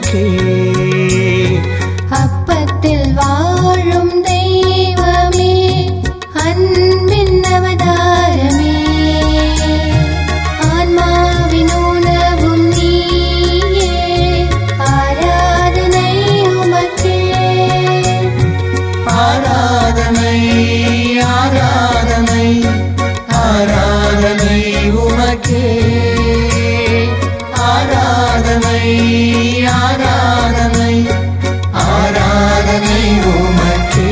உமக்கே. அப்பத்தில் வாழும் தெய்வமே, அன்பின் அவதாரமே, ஆன்மாவின் உணவும் நீயே, ஆராதனை உமக்கே. ஆராதனை ஆராதனை ஆராதனை உமக்கே. ஆராதனை ஆராதனை ஆராதனை உமக்கே.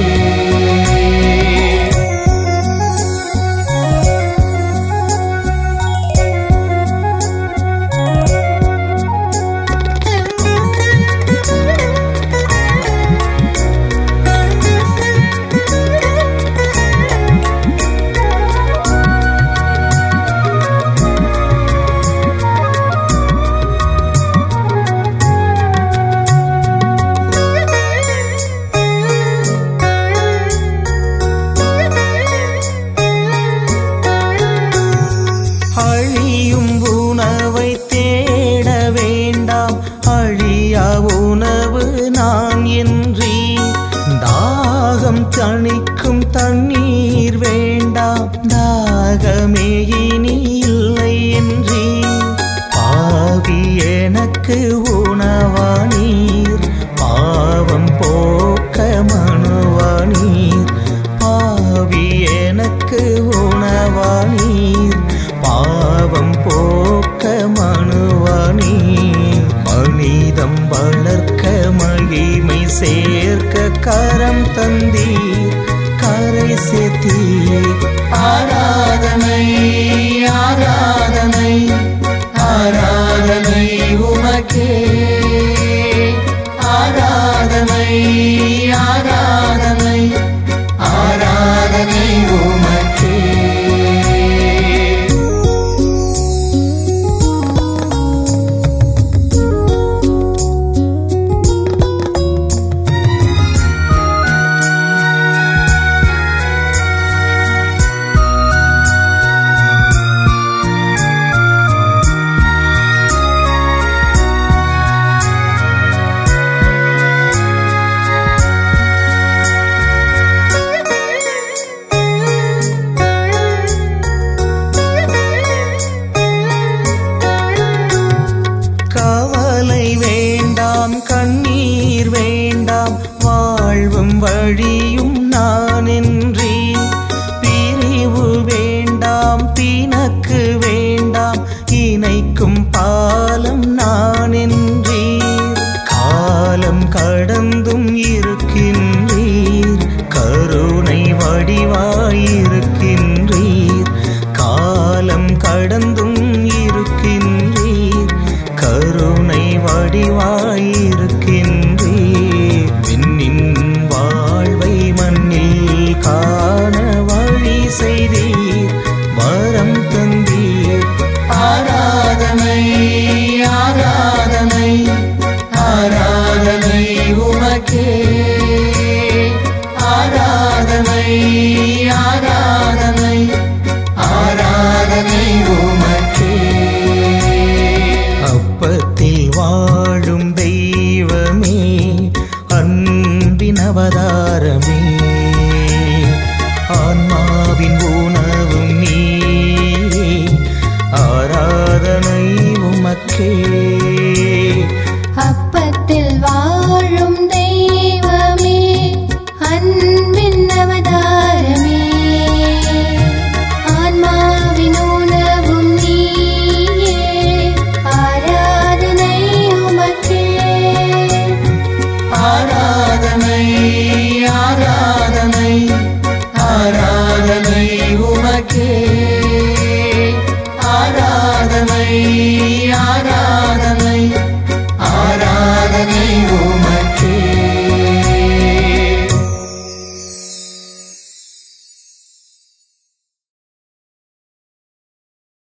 அழியும் உணவை தேட வேண்டாம், அழியா உணவு நான் என்றீ. தாகம் தணிக்கும் தண்ணீர் வேண்டாம், தாகமே இனி இல்லை என்றீ. பாவி எனக்கு உணவானீர், பாவம் போக்க மனுவானீர். பாவி எனக்கு உணவானீர், பாவம் போக்க மனுவானி. மனிதம் வளர்க்க மகிமை சேர்க்க கரம் தந்தீர், கரை சேர்த்தீர். ஆராதனை ஆராதனை ஆராதனை உமக்கே. ஆராதனை ஆராதனை ஆராதனை உமக்கே. கவலை வேண்டாம், கண்ணீர் வேண்டாம், வாழ்வும் வழியும் நான் என்றீ. பிரிவு வேண்டாம், பிணக்கு வேண்டாம், இணைக்கும் பாலம் நான் என்றீர். காலம் கடந்தும் இருக்கின்றீர், கருணை வடிவாயிருக்கின்றீர். காலம் கடந்தும் இருக்கின்றீர், கருணை வடிவாயிருக்கின்றீர். விண்ணின் வாழ்வை மண்ணில் காண வழி செய்தீர், வரம் தந்தீர். ஆராதனை ஆராதனை ஆராதனை உமக்கே. ஆராதனை ஆராதனை ஆராதனை உமக்கே. அப்பத்தில் வாழும் தெய்வமே, அன்பின் அவதாரமே, ஆன்மாவின் உணவும் நீயே, ஆராதனை உமக்கே.